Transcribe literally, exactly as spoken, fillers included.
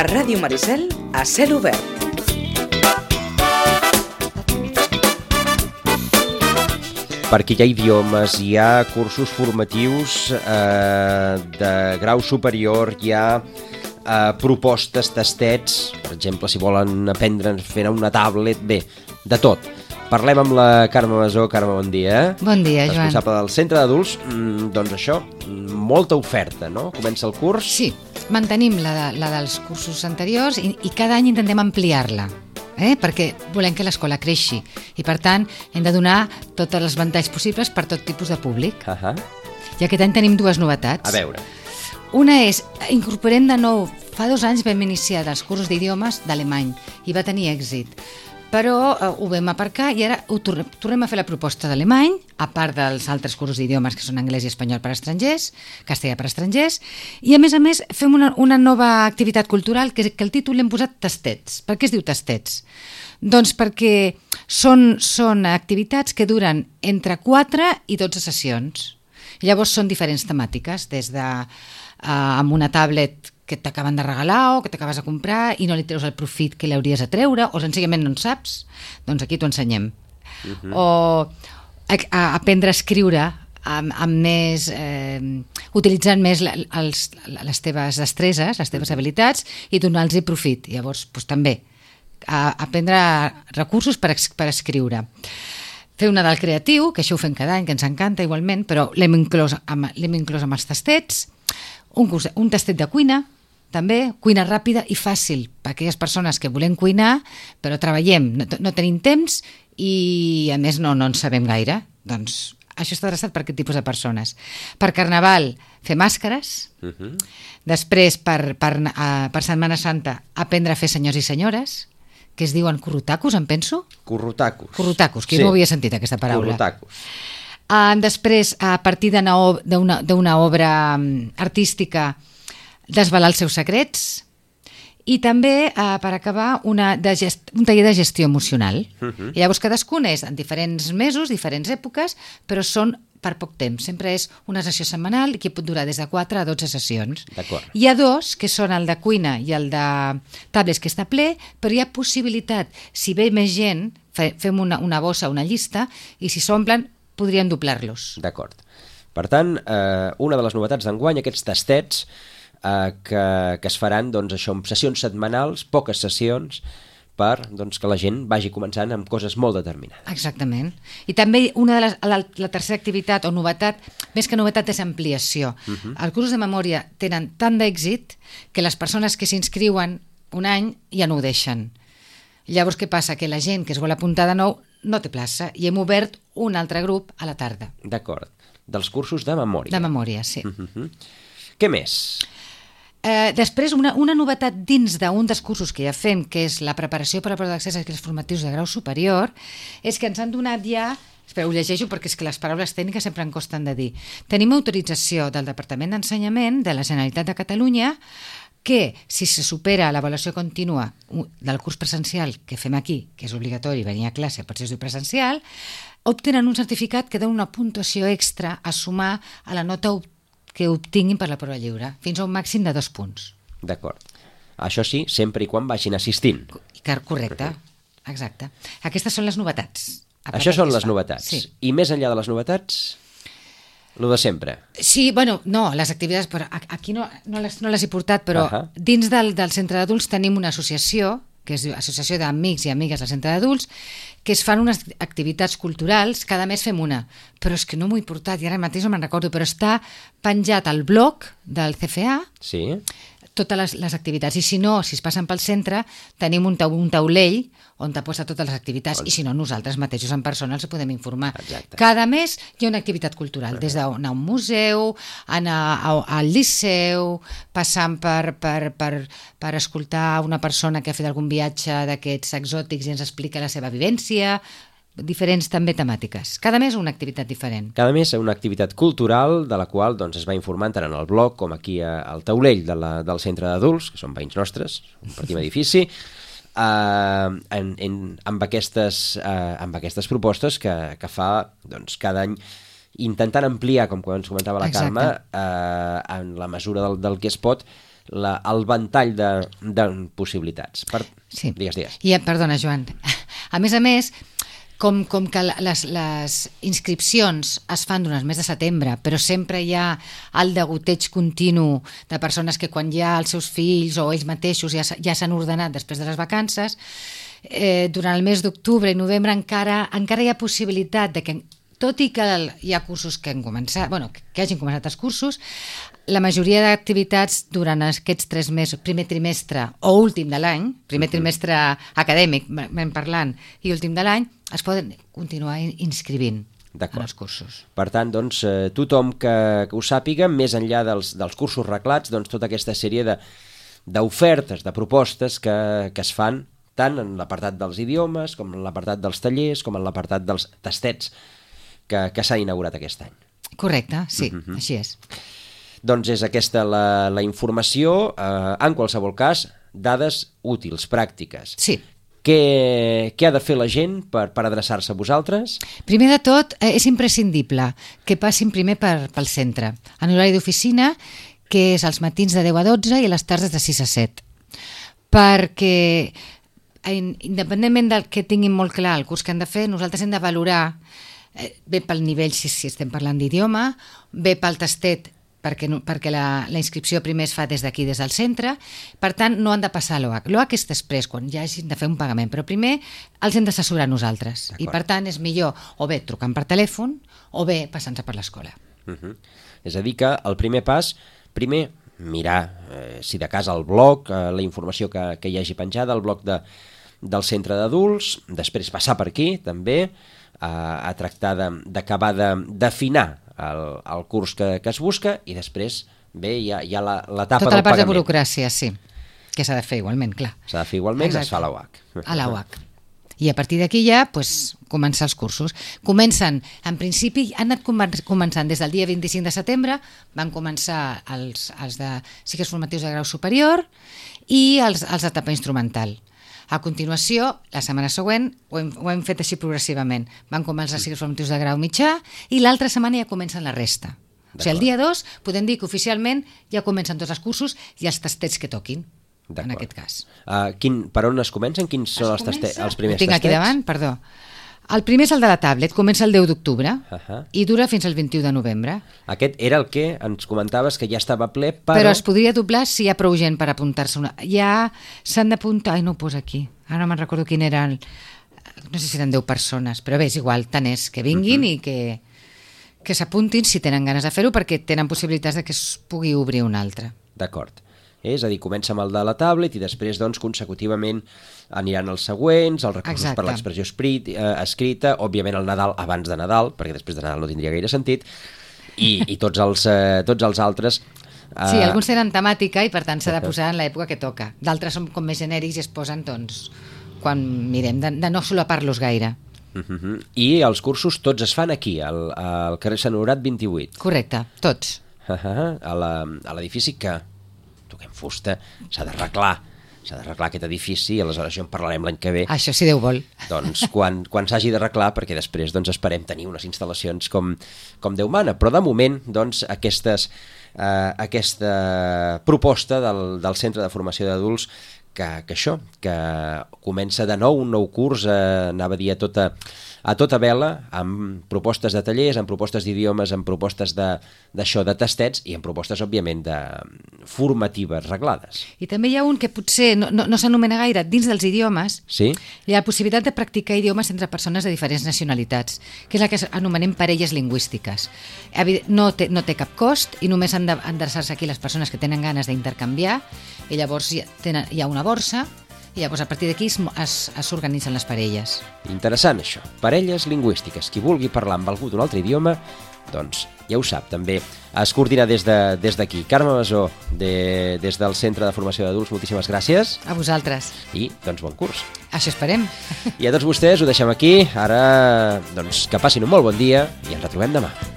A Ràdio Maricel, a cel obert. Perquè hi ha idiomes, hi ha cursos formatius eh, de grau superior, hi ha eh, propostes, tastets, per exemple, si volen aprendre a fer una tablet, bé, de tot. Parlem amb la Carme Masó. Carme, bon dia. Bon dia, Joan. Responsable del centre d'adults. Mm, doncs això, molta oferta, no? Comença el curs. Sí, mantenim la, de, la dels cursos anteriors i, i cada any intentem ampliar-la. Eh? Perquè volem que l'escola creixi i per tant hem de donar tots els avantatges possibles per tot tipus de públic. Uh-huh. I aquest any tenim dues novetats. A veure. Una és, incorporem de nou, fa dos anys vam iniciar dels cursos d'idiomes d'alemany i va tenir èxit, però eh, ho vam aparcar i ara ho tornem, tornem a fer la proposta d'alemany, a part dels altres cursos d'idiomes que són anglès i espanyol per a estrangers, castellà per a estrangers, i a més a més fem una, una nova activitat cultural que, que el títol l'hem posat tastets. Per què es diu tastets? Doncs perquè són, són activitats que duren entre quatre i dotze sessions. Llavors són diferents temàtiques, des de eh, amb una tablet que t'acaben de regalar o que t'acabes de comprar i no li treus el profit que l'hauries de treure o senzillament no en saps, doncs aquí t'ho ensenyem. Uh-huh. O a, a aprendre a escriure amb, amb més, eh, utilitzant més la, els, les teves destreses, les teves habilitats i donar-los profit. Llavors, doncs, també, a, aprendre recursos per, per escriure. Fer una del creatiu, que això ho fem cada any, que ens encanta igualment, però l'hem inclòs amb, l'hem inclòs amb els tastets, un, curs, un tastet de cuina, també, cuina ràpida i fàcil per aquelles persones que volem cuinar, però treballem, no, no tenim temps i a més no, no en sabem gaire. Doncs això està adreçat per aquest tipus de persones. Per Carnaval, fer màscares. Uh-huh. Després, per, per, uh, per Setmana Santa, aprendre a fer senyors i senyores, que es diuen currutacos, em penso? Currutacos. Currutacos, que sí. No havia sentit aquesta paraula. Currutacos. Uh, després, a partir d'una obra artística, desvelar els seus secrets i també, uh, per acabar, una de gest... un taller de gestió emocional. Uh-huh. I llavors cadascun és en diferents mesos, diferents èpoques, però són per poc temps. Sempre és una sessió setmanal que pot durar des de quatre a dotze sessions. D'acord. Hi ha dos, que són el de cuina i el de tablets, que està ple, però hi ha possibilitat, si ve més gent, fem una, una bossa, una llista, i si s'omplen, podríem doblar-los. D'acord. Per tant, eh, una de les novetats d'enguany, aquests tastets eh, que, que es faran, doncs, això, amb sessions setmanals, poques sessions, per doncs, que la gent vagi començant amb coses molt determinades. Exactament. I també una de les, la, la tercera activitat o novetat, més que novetat és ampliació. Uh-huh. Els cursos de memòria tenen tant d'èxit que les persones que s'inscriuen un any ja no ho deixen. Llavors què passa? Que la gent que es vol apuntar de nou no té plaça i hem obert un altre grup a la tarda. D'acord. Dels cursos de memòria. De memòria, sí. Uh-huh. Què més? Eh, després, una, una novetat dins d'un dels cursos que ja fem, que és la preparació per a la prova d'accés a aquells formatius de grau superior, és que ens han donat ja... Espera, ho llegeixo perquè és que les paraules tècniques sempre em costen de dir. Tenim autorització del Departament d'Ensenyament de la Generalitat de Catalunya que, si se supera l'avaluació contínua del curs presencial que fem aquí, que és obligatori venir a classe, per si es diu presencial, obtenen un certificat que dona una puntuació extra a sumar a la nota que obtinguin per la prova lliure, fins a un màxim de dos punts. D'acord. Això sí, sempre i quan vagin assistint. Correcte, exacte. Aquestes són les novetats. Això són les novetats. Sí. I més enllà de les novetats, lo de sempre. Sí, bueno, no, les activitats, però aquí no, no, les, no les he portat, però uh-huh. dins del, del centre d'adults tenim una associació, que és Associació d'Amics i Amigues del Centre d'Adults, que es fan unes activitats culturals, cada mes fem una, però és que no m'ho he portat i ara mateix no me'n recordo, però està penjat al blog del C F A, sí. totes les, les activitats, i si no, si es passen pel centre, tenim un, tau, un taulell on t'ha posat totes les activitats, on... i si no, nosaltres mateixos en persona els podem informar. Exacte. Cada mes hi ha una activitat cultural, des d'anar a un museu, anar a, a, al liceu, passant per, per, per, per escoltar una persona que ha fet algun viatge d'aquests exòtics i ens explica la seva vivència, diferents també temàtiques. Cada mes una activitat diferent. Cada mes una activitat cultural de la qual doncs, es va informant tant en el blog com aquí al taulell de la, del centre d'adults, que són veïns nostres, compartim edifici, Uh, en, en, amb, aquestes, uh, amb aquestes propostes que, que fa doncs, cada any, intentant ampliar, com ens comentava la Exacte. Carme, uh, en la mesura del, del que es pot, la, el ventall de, de possibilitats. Per... Sí. Digues, digues. I, perdona, Joan. A més a més, com, com que les, les inscripcions es fan durant el mes de setembre, però sempre hi ha el degoteig continu de persones que quan ja els seus fills o ells mateixos ja, ja s'han ordenat després de les vacances, eh, durant el mes d'octubre i novembre encara, encara hi ha possibilitat de que, tot i que hi ha cursos que han començat, bueno, que hagin començat els cursos, la majoria d'activitats durant aquests tres mesos, primer trimestre o últim de l'any, primer trimestre acadèmic, ben parlant, i últim de l'any, es poden continuar inscrivint en els cursos. Per tant, doncs, eh, tothom que, que ho sàpiga, més enllà dels, dels cursos reglats, doncs tota aquesta sèrie de, d'ofertes, de propostes que, que es fan tant en l'apartat dels idiomes, com en l'apartat dels tallers, com en l'apartat dels tastets que, que s'ha inaugurat aquest any. Correcte, sí, uh-huh. Així és. Doncs és aquesta la, la informació, eh, en qualsevol cas, dades útils, pràctiques. Sí. Què, què ha de fer la gent per, per adreçar-se a vosaltres? Primer de tot, eh, és imprescindible que passin primer per, pel centre, en horari d'oficina, que és als matins de deu a dotze i a les tardes de sis a set. Perquè, independentment del que tinguin molt clar el curs que han de fer, nosaltres hem de valorar eh, bé pel nivell, si, si estem parlant d'idioma, bé pel tastet, perquè, no, perquè la, la inscripció primer es fa des d'aquí, des del centre, per tant no han de passar a l'O H. L'O H és després, quan ja hagin de fer un pagament, però primer els hem d'assessorar nosaltres. D'acord. I per tant és millor o bé trucant per telèfon o bé passant-se per l'escola. Uh-huh. És a dir que el primer pas, primer mirar eh, si de cas el blog, eh, la informació que, que hi hagi penjada, el blog de, del centre d'adults, després passar per aquí també, a, a tractar d'acabar de, d'afinar El, el curs que, que es busca i després bé, hi ha, hi ha l'etapa del pagament. Tota la part de burocràcia, sí, que s'ha de fer igualment, clar. S'ha de fer igualment, Exacte. Es fa a la U H. A la U H. I a partir d'aquí ja pues, començar els cursos. Comencen, en principi, han anat començant des del dia vint-i-cinc de setembre, van començar els, els de cicles formatius de grau superior i els, els d'etapa instrumental. A continuació, la setmana següent, ho hem, ho hem fet així progressivament. Van començar els cicles formatius de grau mitjà i l'altra setmana ja comencen la resta. O sigui, el dia dos podem dir que oficialment ja comencen tots els cursos i els tastets que toquin, en aquest cas. Uh, quin, per on es comencen? Quins són els, taste, els primers tastets? Ho tinc aquí davant, perdó. El primer és el de la tablet, comença el deu d'octubre uh-huh. i dura fins al vint-i-u de novembre. Aquest era el que ens comentaves que ja estava ple, però... Però es podria doblar si hi ha prou gent per apuntar-se. Una... Ja s'han d'apuntar... Ai, no ho posa aquí. Ara no me'n recordo quin era el... No sé si eren deu persones, però bé, és igual, tant és que vinguin uh-huh. i que, que s'apuntin si tenen ganes de fer-ho perquè tenen possibilitats de que es pugui obrir un altre. D'acord. És a dir, comença amb el de la tablet i després, doncs, consecutivament aniran els següents, els recursos Exacte. Per l'expressió eh, escrita, òbviament el Nadal abans de Nadal, perquè després de Nadal no tindria gaire sentit, i, i tots, els, eh, tots els altres... Eh... Sí, alguns tenen temàtica i per tant s'ha de posar en l'època que toca. D'altres són com més genèrics i es posen, doncs, quan mirem, de, de no solapar-los gaire. Uh-huh. I els cursos tots es fan aquí, al, al carrer Sant Honorat vint-i-vuit. Correcte, tots. Uh-huh. A la, a l'edifici que... toquem fusta, s'ha d'arreglar s'ha d'arreglar aquest edifici i aleshores jo en parlarem l'any que ve. Això si Déu vol. Doncs quan, quan s'hagi d'arreglar, perquè després doncs, esperem tenir unes instal·lacions com, com Déu mana, però de moment doncs, aquestes, eh, aquesta proposta del, del Centre de Formació d'Adults que, que això, que comença de nou un nou curs, eh, anava a dir a tota, a tota vela, amb propostes de tallers, amb propostes d'idiomes, amb propostes d'això, de, de tastets i amb propostes, òbviament, de formatives reglades. I també hi ha un que potser no, no, no s'anomena gaire dins dels idiomes, sí? Hi ha la possibilitat de practicar idiomes entre persones de diferents nacionalitats, que és la que anomenem parelles lingüístiques. No té, no té cap cost i només han d'adreçar-se aquí les persones que tenen ganes d'intercanviar i llavors hi, tenen, hi ha una borsa i llavors a partir d'aquí s'organitzen les parelles. Interessant això, parelles lingüístiques. Qui vulgui parlar amb algú d'un altre idioma, doncs ja ho sap, també es coordina des d'aquí. De, des Carme Masó, de, des del Centre de Formació d'Adults, moltíssimes gràcies. A vosaltres. I doncs bon curs. Això esperem. I a tots vostès ho deixem aquí, ara doncs que passin un molt bon dia i ens retrobem demà.